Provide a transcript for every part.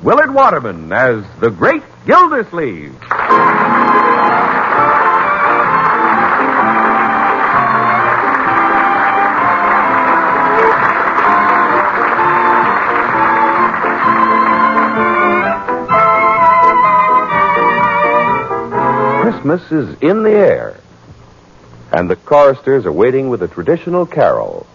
Willard Waterman as the Great Gildersleeve. Christmas is in the air, and the choristers are waiting with a traditional carol.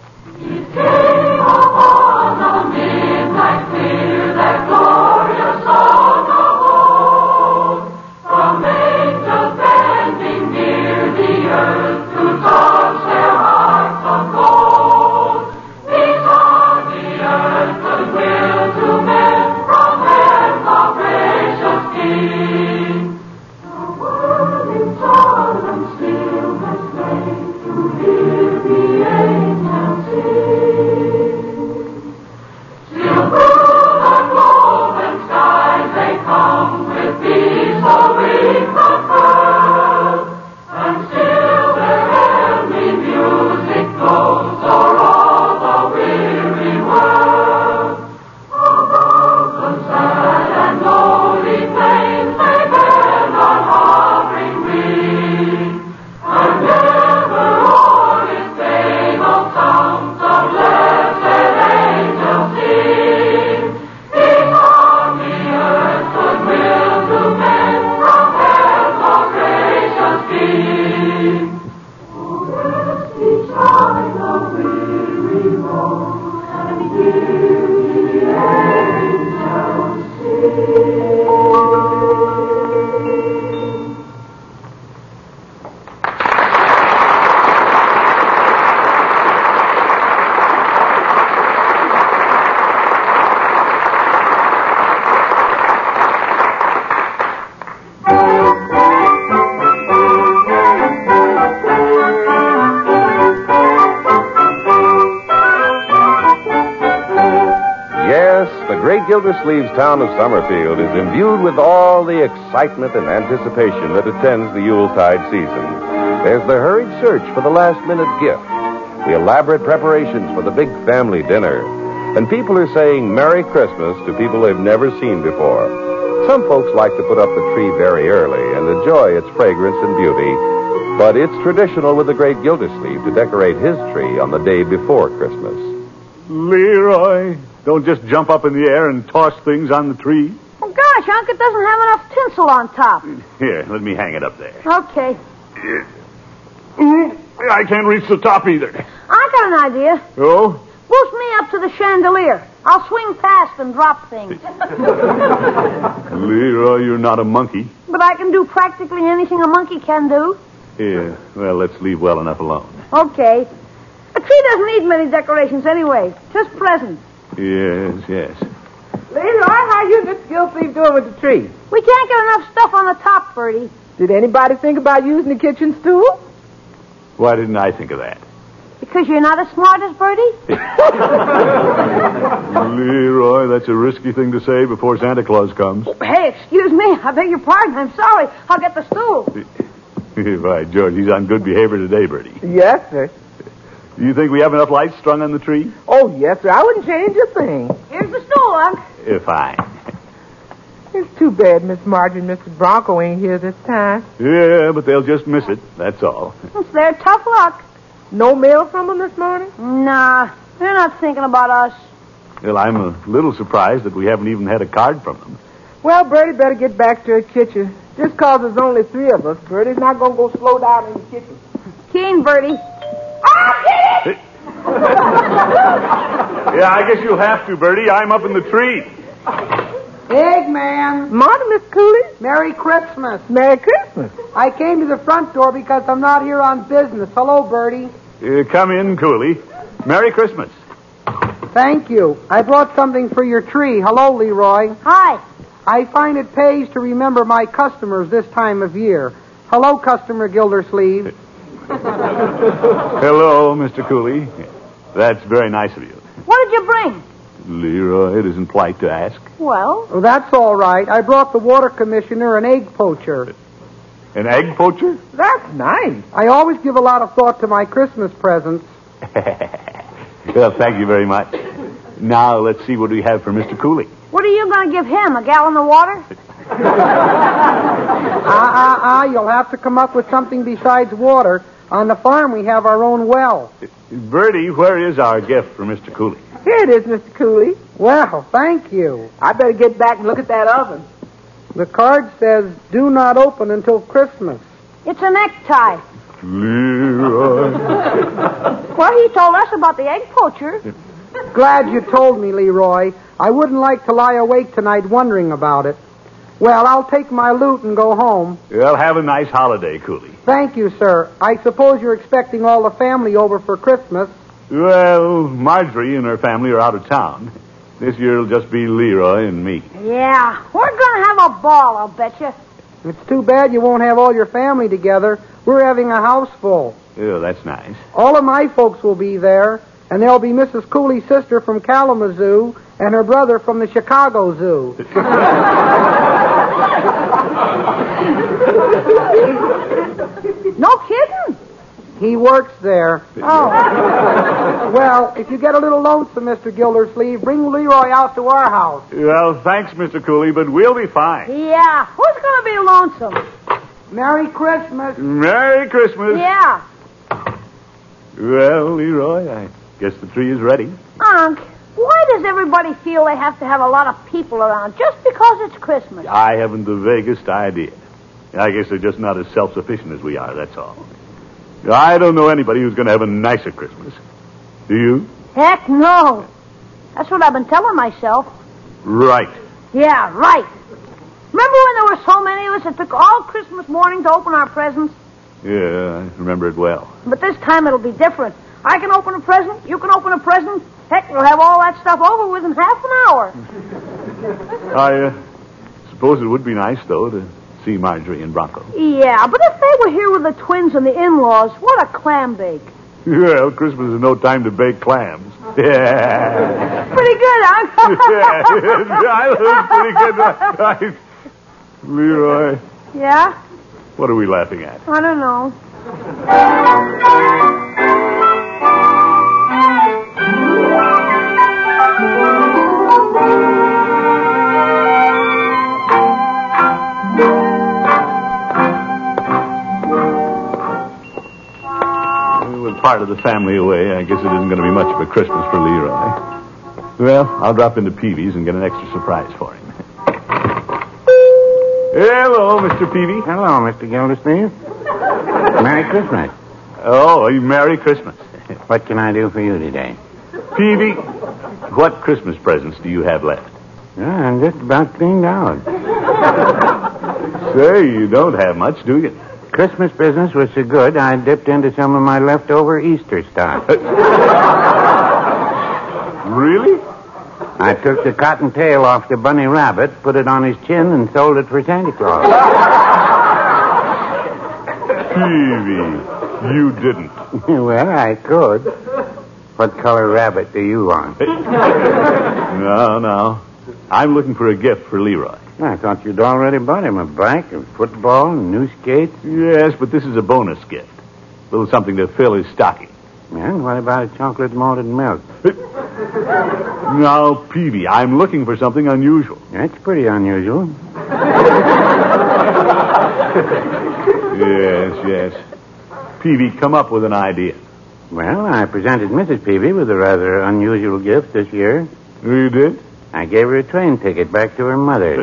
Gildersleeve's town of Summerfield is imbued with all the excitement and anticipation that attends the Yuletide season. There's the hurried search for the last-minute gift, the elaborate preparations for the big family dinner, and people are saying Merry Christmas to people they've never seen before. Some folks like to put up the tree very early and enjoy its fragrance and beauty, but it's traditional with the great Gildersleeve to decorate his tree on the day before Christmas. Leroy, don't just jump up in the air and toss things on the tree. Oh, gosh, Unc, it doesn't have enough tinsel on top. Here, let me hang it up there. Okay. I can't reach the top either. I got an idea. Oh? Boost me up to the chandelier. I'll swing past and drop things. Leroy, you're not a monkey. But I can do practically anything a monkey can do. Yeah, well, let's leave well enough alone. Okay. A tree doesn't need many decorations anyway. Just presents. Yes. Leroy, how you and Miss Gildersleeve doing with the tree? We can't get enough stuff on the top, Bertie. Did anybody think about using the kitchen stool? Why didn't I think of that? Because you're not as smart as Bertie? Leroy, that's a risky thing to say before Santa Claus comes. Hey, excuse me. I beg your pardon. I'm sorry. I'll get the stool. Right, George, he's on good behavior today, Bertie. Yes, sir. Do you think we have enough lights strung on the tree? Oh, yes, sir. I wouldn't change a thing. Here's the stool, Unc. Fine. It's too bad Miss Marjorie and Mr. Bronco ain't here this time. Yeah, but they'll just miss it. That's all. It's their tough luck. No mail from them this morning? Nah, they're not thinking about us. Well, I'm a little surprised that we haven't even had a card from them. Well, Bertie better get back to her kitchen. Just 'cause there's only 3 of us, Bertie's not going to go slow down in the kitchen. Keen, Bertie. Yeah, I guess you'll have to, Bertie. I'm up in the tree. Eggman. Morning, Miss Cooley. Merry Christmas. Merry Christmas. I came to the front door because I'm not here on business. Hello, Bertie. Come in, Cooley. Merry Christmas. Thank you. I brought something for your tree. Hello, Leroy. Hi. I find it pays to remember my customers this time of year. Hello, customer Gildersleeve. Hello, Mr. Cooley. That's very nice of you. What did you bring? Leroy, it isn't polite to ask. Well? Oh, that's all right. I brought the water commissioner an egg poacher. An egg poacher? That's nice. I always give a lot of thought to my Christmas presents. Well, thank you very much. Now, let's see what we have for Mr. Cooley. What are you going to give him, a gallon of water? You'll have to come up with something besides water. On the farm, we have our own well. Bertie, where is our gift for Mr. Cooley? Here it is, Mr. Cooley. Well, thank you. I better get back and look at that oven. The card says, do not open until Christmas. It's a necktie. Leroy. Well, he told us about the egg poacher. Glad you told me, Leroy. I wouldn't like to lie awake tonight wondering about it. Well, I'll take my loot and go home. Well, have a nice holiday, Cooley. Thank you, sir. I suppose you're expecting all the family over for Christmas. Well, Marjorie and her family are out of town. This year it'll just be Leroy and me. Yeah, we're going to have a ball, I'll bet you. It's too bad you won't have all your family together. We're having a house full. Oh, that's nice. All of my folks will be there, and there'll be Mrs. Cooley's sister from Kalamazoo and her brother from the Chicago Zoo. No kidding? He works there. Oh. Well, if you get a little lonesome, Mr. Gildersleeve, bring Leroy out to our house. Well, thanks, Mr. Cooley, but we'll be fine. Yeah, who's going to be lonesome? Merry Christmas. Merry Christmas. Yeah. Well, Leroy, I guess the tree is ready. Unc, why does everybody feel they have to have a lot of people around just because it's Christmas? I haven't the vaguest idea. I guess they're just not as self-sufficient as we are, that's all. I don't know anybody who's going to have a nicer Christmas. Do you? Heck no. That's what I've been telling myself. Right. Yeah, right. Remember when there were so many of us that took all Christmas morning to open our presents? Yeah, I remember it well. But this time it'll be different. I can open a present, you can open a present. Heck, we'll have all that stuff over with in half an hour. I suppose it would be nice, though, to see Marjorie and Bronco. Yeah, but if they were here with the twins and the in-laws, what a clam bake. Well, Christmas is no time to bake clams. Yeah. Pretty good, huh? I look pretty good. Leroy, Yeah? what are we laughing at? I don't know. With part of the family away, I guess it isn't going to be much of a Christmas for Leroy. Well, I'll drop into Peavy's and get an extra surprise for him. Hello, Mr. Peavy. Hello, Mr. Gildersleeve. Merry Christmas. Oh, Merry Christmas. What can I do for you today? Peavy, what Christmas presents do you have left? I'm just about cleaned out. Say, you don't have much, do you? Christmas business was so good, I dipped into some of my leftover Easter stock. Really? I took the cotton tail off the bunny rabbit, put it on his chin, and sold it for Santa Claus. Peavy, you didn't. Well, I could. What color rabbit do you want? No. I'm looking for a gift for Leroy. I thought you'd already bought him a bike, a football, and new skates. Yes, but this is a bonus gift. A little something to fill his stocking. And what about a chocolate malted milk? Now, Peavy, I'm looking for something unusual. That's pretty unusual. Yes. Peavy, come up with an idea. Well, I presented Mrs. Peavy with a rather unusual gift this year. You did? I gave her a train ticket back to her mother.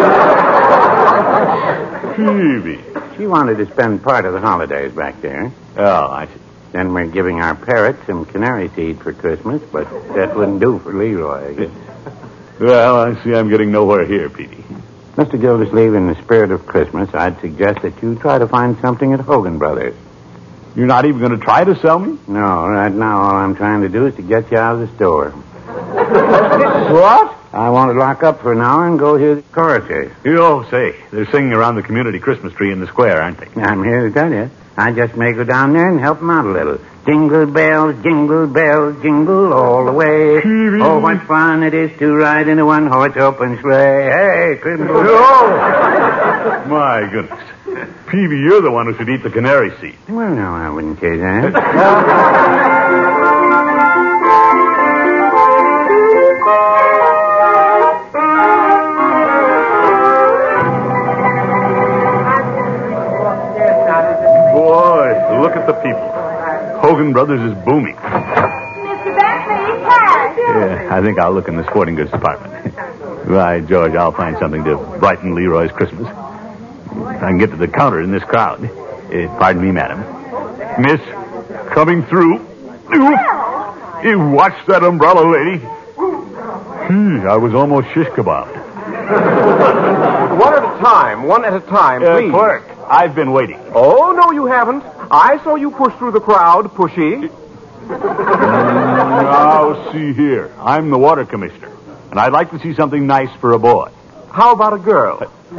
Peavy. She wanted to spend part of the holidays back there. Oh, I see. Then we're giving our parrot some canary seed for Christmas, but that wouldn't do for Leroy, I guess. Well, I see I'm getting nowhere here, Peavy. Mr. Gildersleeve, in the spirit of Christmas, I'd suggest that you try to find something at Hogan Brothers. You're not even going to try to sell me? No, right now all I'm trying to do is to get you out of the store. What? I want to lock up for an hour and go hear the chorusers. Oh, say, they're singing around the community Christmas tree in the square, aren't they? I'm here to tell you. I just may go down there and help them out a little. Jingle bells, jingle all the way. Peavy. Oh, what fun it is to ride in a one-horse open sleigh. Hey, Christmas. Oh! My goodness. Peavy, you're the one who should eat the canary seed. Well, no, I wouldn't say that. Logan Brothers is booming. Mr. Bentley, cash. Yeah, I think I'll look in the sporting goods department. Why, George, I'll find something to brighten Leroy's Christmas. If I can get to the counter in this crowd. Pardon me, madam. Miss, coming through. You watch that umbrella, lady. I was almost shish kebabbed. One at a time, please. Clerk, I've been waiting. Oh, no, you haven't. I saw you push through the crowd, pushy. Now, see here. I'm the water commissioner, and I'd like to see something nice for a boy. How about a girl?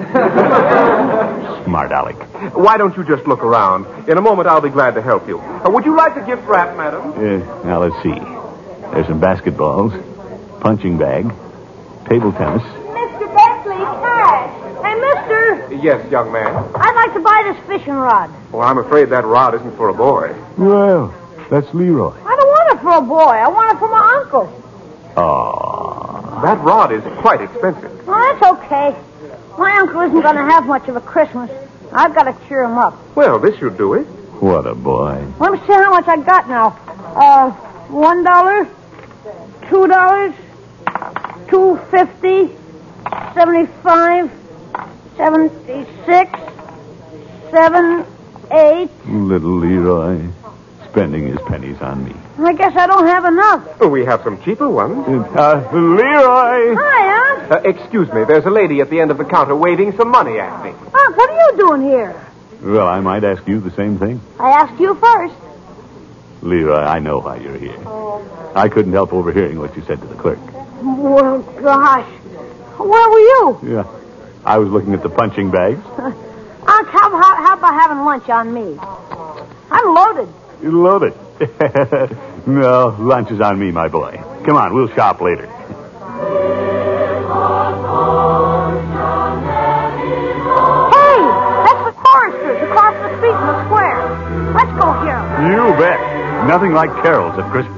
Smart Alec. Why don't you just look around? In a moment, I'll be glad to help you. Would you like a gift wrap, madam? Now, let's see. There's some basketballs, punching bag, table tennis. Mr. Bentley, cash. Hey, mister, Yes, young man. I'd like to buy this fishing rod. Well, I'm afraid that rod isn't for a boy. Well, that's Leroy. I don't want it for a boy. I want it for my uncle. Oh. That rod is quite expensive. Well, that's okay. My uncle isn't going to have much of a Christmas. I've got to cheer him up. Well, this should do it. What a boy. Let me see how much I got now. $1, $2, $2.50, 75, 76, 7, 8. Little Leroy, spending his pennies on me. I guess I don't have enough. We have some cheaper ones. Leroy! Hi, Unc. Excuse me, there's a lady at the end of the counter waving some money at me. Unc, what are you doing here? Well, I might ask you the same thing. I asked you first. Leroy, I know why you're here. I couldn't help overhearing what you said to the clerk. Well, gosh. Where were you? Yeah. I was looking at the punching bags. Unc, how about having lunch on me? I'm loaded. You loaded. No, lunch is on me, my boy. Come on, we'll shop later. Hey, that's the choristers across the street in the square. Let's go hear them. You bet. Nothing like carols at Christmas.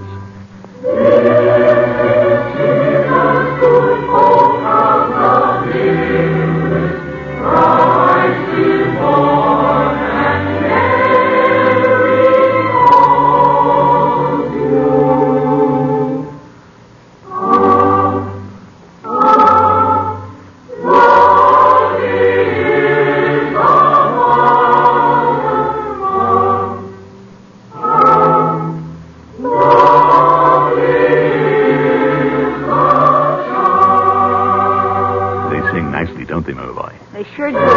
Don't they, my boy? They sure do.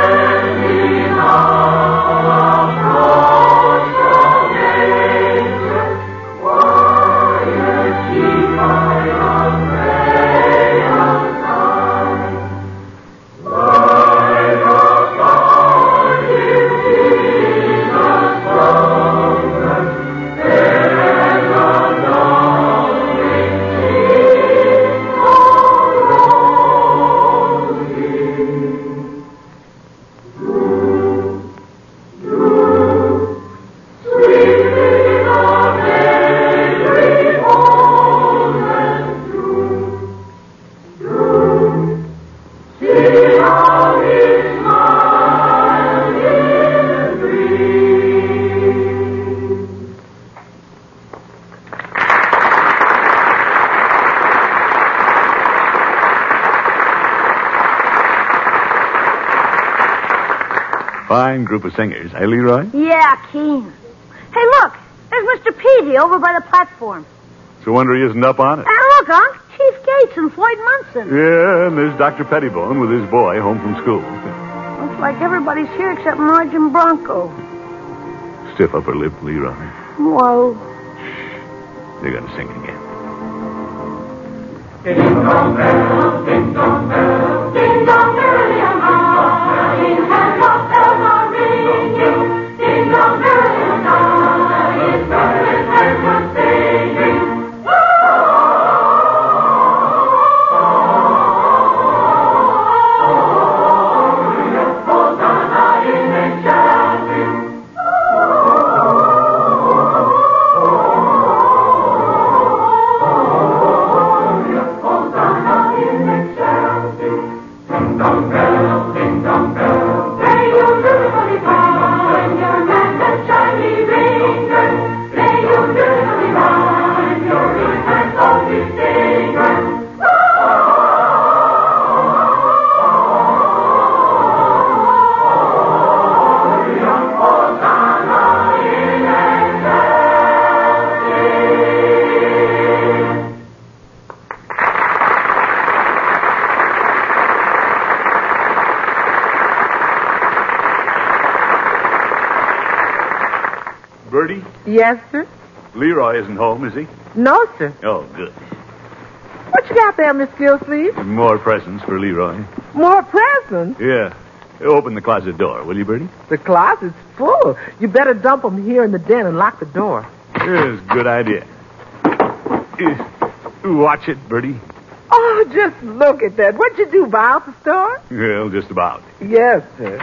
Fine group of singers, eh, Leroy? Yeah, keen. Hey, look. There's Mr. Peavy over by the platform. So wonder he isn't up on it. And look, Unc. Chief Gates and Floyd Munson. Yeah, and there's Dr. Pettibone with his boy home from school. Looks like everybody's here except Marge and Bronco. Stiff upper lip, Leroy. Whoa. They're going to sing again. Ding dong bell, ding dong bell, ding dong early and high, and top bells are ringing, ding dong early and high, it's better and everyone's singing. Hosanna in excelsis. Play Bertie, Yes, sir? Leroy isn't home, is he? No, sir. Oh, good. What you got there, Miss Gilsleeve? More presents for Leroy. More presents? Yeah. Open the closet door, will you, Bertie? The closet's full. You better dump them here in the den and lock the door. Yes, good idea. Watch it, Bertie. Oh, just look at that. What'd you do, buy out the store? Well, just about. Yes, sir.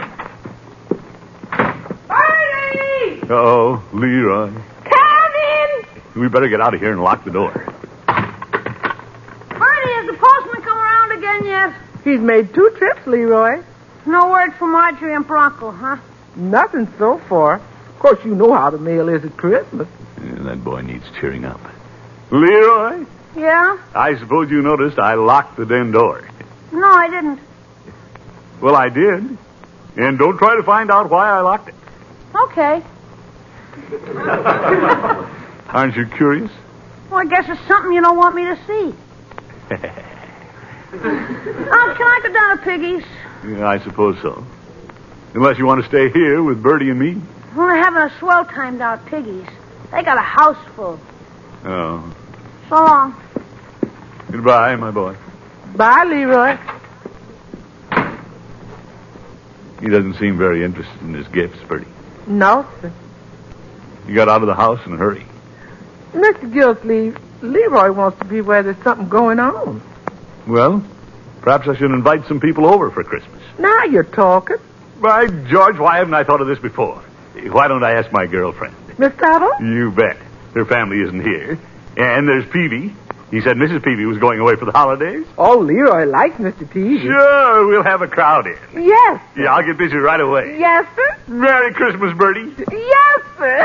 Bertie! Uh-oh, Leroy. Come in! We better get out of here and lock the door. Bertie, has the postman come around again yet? He's made 2 trips, Leroy. No word from Marjorie and Bronco, huh? Nothing so far. Of course, you know how the mail is at Christmas. Yeah, that boy needs cheering up. Leroy, Yeah? I suppose you noticed I locked the den door. No, I didn't. Well, I did. And don't try to find out why I locked it. Okay. Aren't you curious? Well, I guess it's something you don't want me to see. Can I go down to Piggy's? Yeah, I suppose so. Unless you want to stay here with Bertie and me. We're having a swell time down at Piggy's. They got a house full. Oh. So long. Goodbye, my boy. Bye, Leroy. He doesn't seem very interested in his gifts, Bertie. No, sir. He got out of the house in a hurry. Mr. Gilsleeve, Leroy wants to be where there's something going on. Well, perhaps I should invite some people over for Christmas. Now you're talking. By George, why haven't I thought of this before? Why don't I ask my girlfriend? Miss Tuttle? You bet. Her family isn't here. And there's Peavy. He said Mrs. Peavy was going away for the holidays. Oh, Leroy likes Mr. Peavy. Sure, we'll have a crowd in. Yes. Yeah, I'll get busy right away. Yes, sir. Merry Christmas, Bertie. Yes, sir.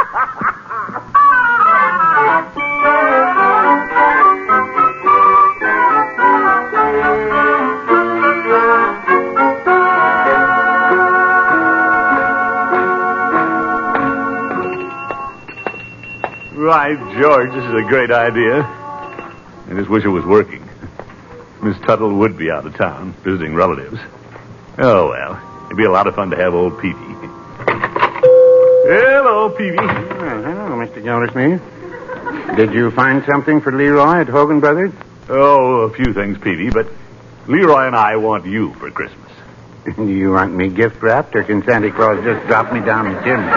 Right, George, this is a great idea. I just wish it was working. Miss Tuttle would be out of town, visiting relatives. Oh, well, it'd be a lot of fun to have old Peavy. Hello, Peavy. Hello, Mr. Gildersleeve. Did you find something for Leroy at Hogan Brothers? Oh, a few things, Peavy, but Leroy and I want you for Christmas. Do you want me gift wrapped, or can Santa Claus just drop me down the chimney?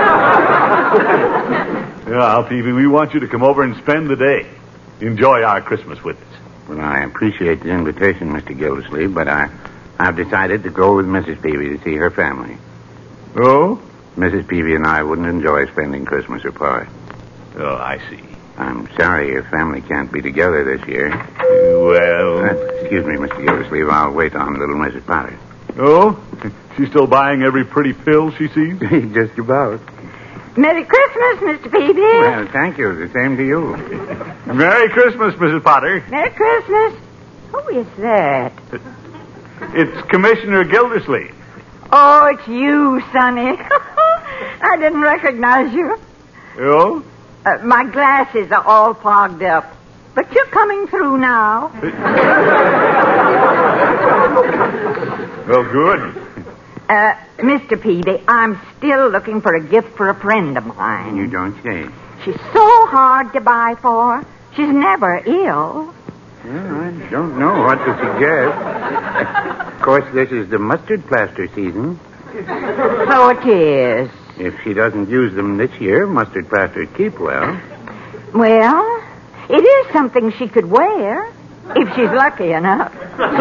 Well, Peavy, we want you to come over and spend the day. Enjoy our Christmas with us. Well, I appreciate the invitation, Mr. Gildersleeve, but I've decided to go with Mrs. Peavy to see her family. Oh? Mrs. Peavy and I wouldn't enjoy spending Christmas apart. Oh, I see. I'm sorry your family can't be together this year. Well... Excuse me, Mr. Gildersleeve. I'll wait on little Mrs. Potter. Oh? She's still buying every pretty pill she sees? Just about. Merry Christmas, Mr. Peavy. Well, thank you. The same to you. Merry Christmas, Mrs. Potter. Merry Christmas. Who is that? It's Commissioner Gildersleeve. Oh, it's you, Sonny. I didn't recognize you. Oh? My glasses are all fogged up. But you're coming through now. Well, good. Mr. Peavy, I'm still looking for a gift for a friend of mine. You don't say. She's so hard to buy for. She's never ill. Well, I don't know what to suggest. Of course, this is the mustard plaster season. So it is. If she doesn't use them this year, mustard plasters keep well. Well, it is something she could wear, if she's lucky enough.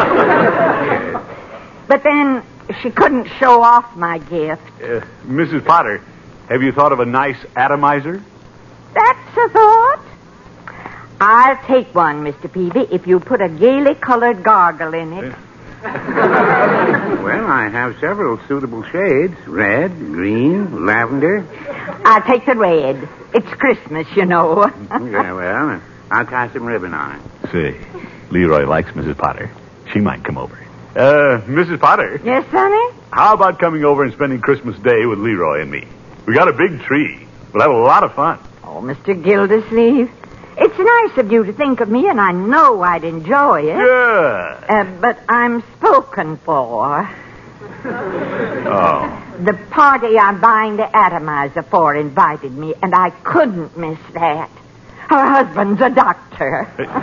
But then she couldn't show off my gift. Mrs. Potter, have you thought of a nice atomizer? That's a thought. I'll take one, Mr. Peavy, if you put a gaily colored gargle in it. Well, I have several suitable shades. Red, green, lavender. I'll take the red. It's Christmas, you know. Yeah, well, I'll tie some ribbon on it. Say, Leroy likes Mrs. Potter. She might come over. Mrs. Potter. Yes, Sonny? How about coming over and spending Christmas Day with Leroy and me? We got a big tree. We'll have a lot of fun. Oh, Mr. Gildersleeve, it's nice of you to think of me, and I know I'd enjoy it. Yeah. But I'm spoken for. Oh. The party I'm buying the atomizer for invited me, and I couldn't miss that. Her husband's a doctor.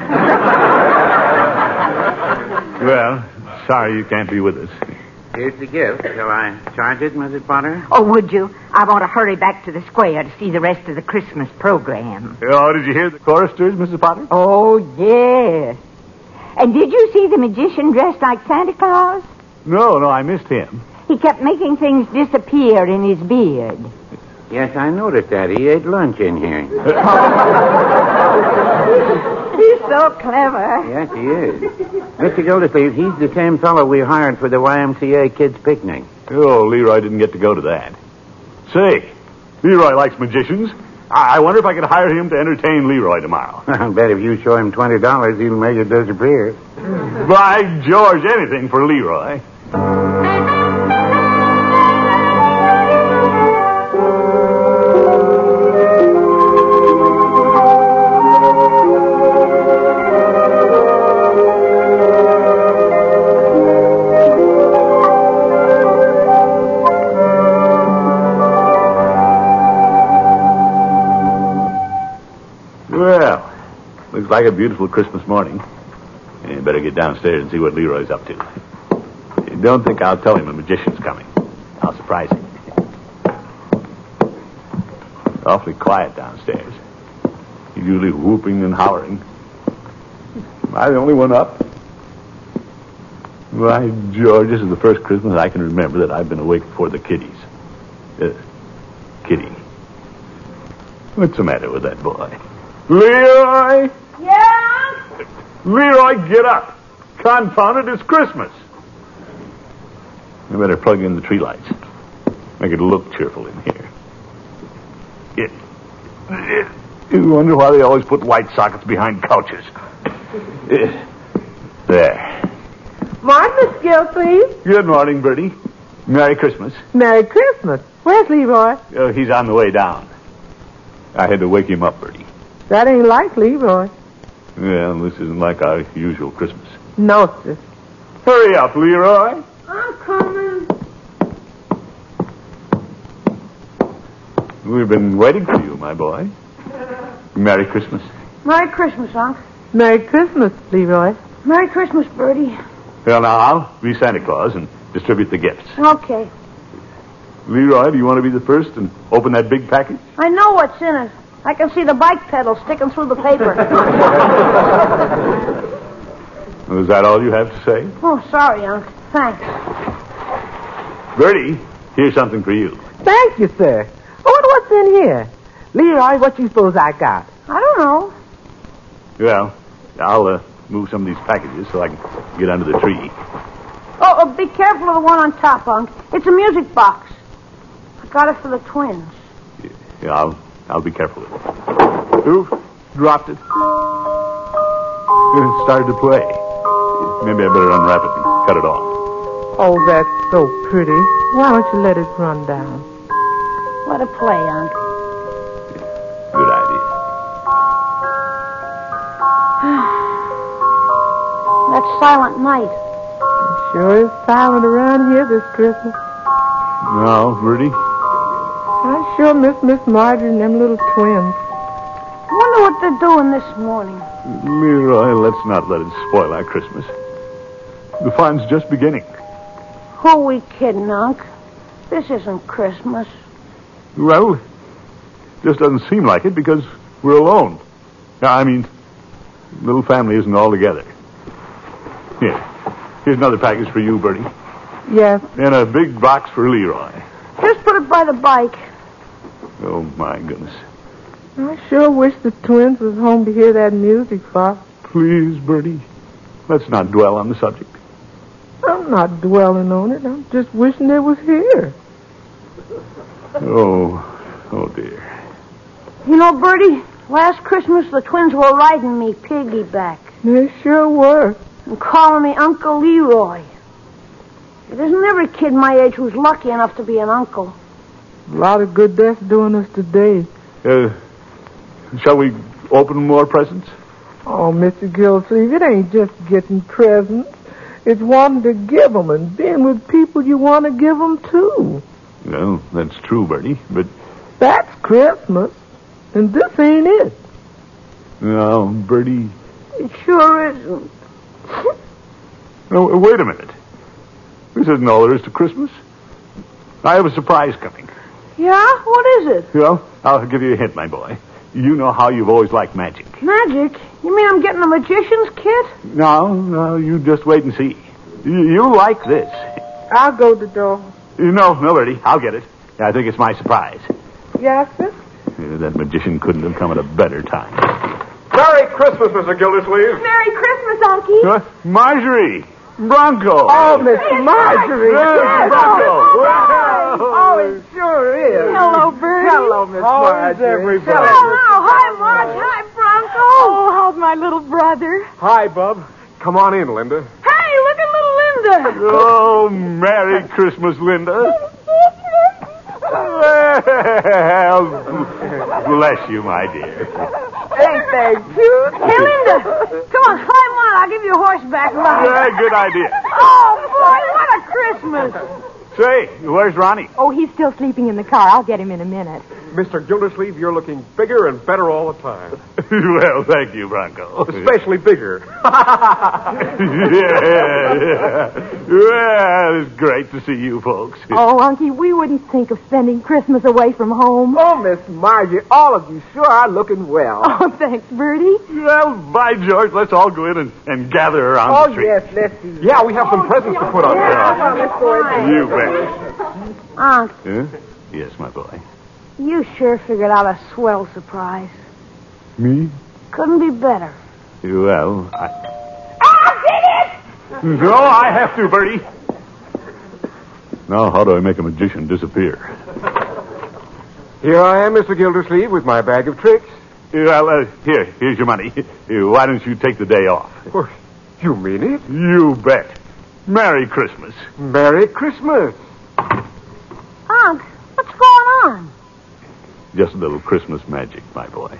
Well, sorry you can't be with us. Here's the gift. Shall I charge it, Mrs. Potter? Oh, would you? I want to hurry back to the square to see the rest of the Christmas program. Oh, did you hear the choristers, Mrs. Potter? Oh, yes. And did you see the magician dressed like Santa Claus? No, I missed him. He kept making things disappear in his beard. Yes, I noticed that. He ate lunch in here. He's so clever. Yes, he is. Mr. Gildersleeve, he's the same fellow we hired for the YMCA kids' picnic. Oh, Leroy didn't get to go to that. Say, Leroy likes magicians. I wonder if I could hire him to entertain Leroy tomorrow. I bet if you show him $20, he'll make it disappear. By George, anything for Leroy. Well, looks like a beautiful Christmas morning. You better get downstairs and see what Leroy's up to. You don't think I'll tell him a magician's coming. I'll surprise him. It's awfully quiet downstairs. He's usually whooping and hollering. Am I the only one up? Why, George, this is the first Christmas I can remember that I've been awake before the kiddies. Kitty. What's the matter with that boy? Leroy! Yeah? Leroy, get up! Confound it, it's Christmas. You better plug in the tree lights. Make it look cheerful in here. You wonder why they always put light sockets behind couches. There. Morning, Miss Gilsleeve. Good morning, Bertie. Merry Christmas. Merry Christmas. Where's Leroy? He's on the way down. I had to wake him up, Bertie. That ain't like Leroy. Well, this isn't like our usual Christmas. No, sir. Hurry up, Leroy. I'm coming. We've been waiting for you, my boy. Merry Christmas. Merry Christmas, Unc. Merry Christmas, Leroy. Merry Christmas, Bertie. Well, now, I'll be Santa Claus and distribute the gifts. Okay. Leroy, do you want to be the first and open that big package? I know what's in it. I can see the bike pedal sticking through the paper. Is that all you have to say? Oh, sorry, Unc. Thanks. Bertie, here's something for you. Thank you, sir. I wonder what's in here. Leroy, what you suppose I got? I don't know. Well, I'll move some of these packages so I can get under the tree. Oh, be careful of the one on top, Unc. It's a music box. I got it for the twins. Yeah, I'll be careful with it. Oof, dropped it. It started to play. Maybe I better unwrap it and cut it off. Oh, that's so pretty. Why don't you let it run down? Let it play, Unc. Good idea. That silent night. It sure is silent around here this Christmas. No, Bertie? I sure miss Marjorie and them little twins. I wonder what they're doing this morning. Leroy, let's not let it spoil our Christmas. The fun's just beginning. Who are we kidding, Unc? This isn't Christmas. Well, it just doesn't seem like it because we're alone. I mean, the little family isn't all together. Here. Here's another package for you, Bertie. Yes. And a big box for Leroy. Just put it by the bike. Oh, my goodness. I sure wish the twins was home to hear that music, Pop. Please, Bertie, let's not dwell on the subject. I'm not dwelling on it. I'm just wishing they was here. Oh, dear. You know, Bertie, last Christmas the twins were riding me piggyback They sure were. and calling me Uncle Leroy. It isn't every kid my age who's lucky enough to be an uncle. A lot of good that's doing us today. Shall we open more presents? Oh, Mr. Gilsleeve, it ain't just getting presents. It's wanting to give 'em and being with people you want to give 'em to. Well, that's true, Bertie, but... That's Christmas, and this ain't it. No, Bertie... It sure isn't. No, wait a minute. This isn't all there is to Christmas. I have a surprise coming. Yeah? What is it? Well, I'll give you a hint, my boy. You know how you've always liked magic. Magic? You mean I'm getting a magician's kit? No, you just wait and see. You like this. I'll go to the door. No, Bertie, I'll get it. I think it's my surprise. Yes, sir? That magician couldn't have come at a better time. Merry Christmas, Mr. Gildersleeve. Merry Christmas, Unky. Marjorie! Bronco! Oh, Miss Marjorie. Yes, Bronco! Oh, it sure is. Hello, Bertie. Hello, Miss Marjorie. everybody? Hello. Hi, Marge. Hi, Bronco. Oh, how's my little brother? Hi, Bub. Come on in, Linda. Hey, look at little Linda. Oh, Merry Christmas, Linda. Well, bless you, my dear. Ain't they cute? Hey, Linda. Come on, climb on. I'll give you a horseback ride. Yeah, good idea. Oh, boy, what a Christmas. Say, where's Ronnie? Oh, he's still sleeping in the car. I'll get him in a minute. Mr. Gildersleeve, you're looking bigger and better all the time. Well, thank you, Bronco. Especially bigger. Yeah. Well, it's great to see you folks. Oh, Unky, we wouldn't think of spending Christmas away from home. Oh, Miss Marjorie, all of you sure are looking well. Oh, thanks, Bertie. Well, by George, let's all go in and gather around Oh, the tree. yes, let's do Yeah, we have some presents to put on. Let's go ahead. You bet. Unc, Huh? Yes, my boy. you sure figured out a swell surprise. Me? Couldn't be better. Well, No, I have to, Bertie. Now, how do I make a magician disappear? Here I am, Mr. Gildersleeve, with my bag of tricks. Well, here's your money. Why don't you take the day off? Oh, you mean it? You bet. Merry Christmas. Merry Christmas. Unc, what's going on? Just a little Christmas magic, my boy.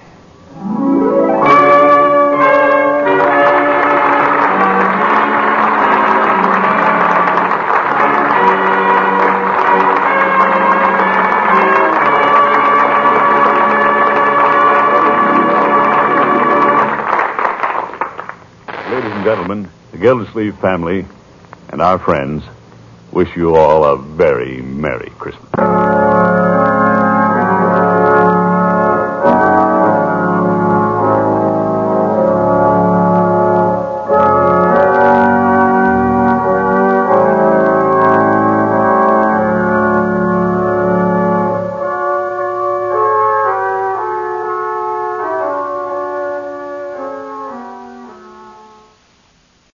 Ladies and gentlemen, the Gildersleeve family and our friends wish you all a very Merry Christmas.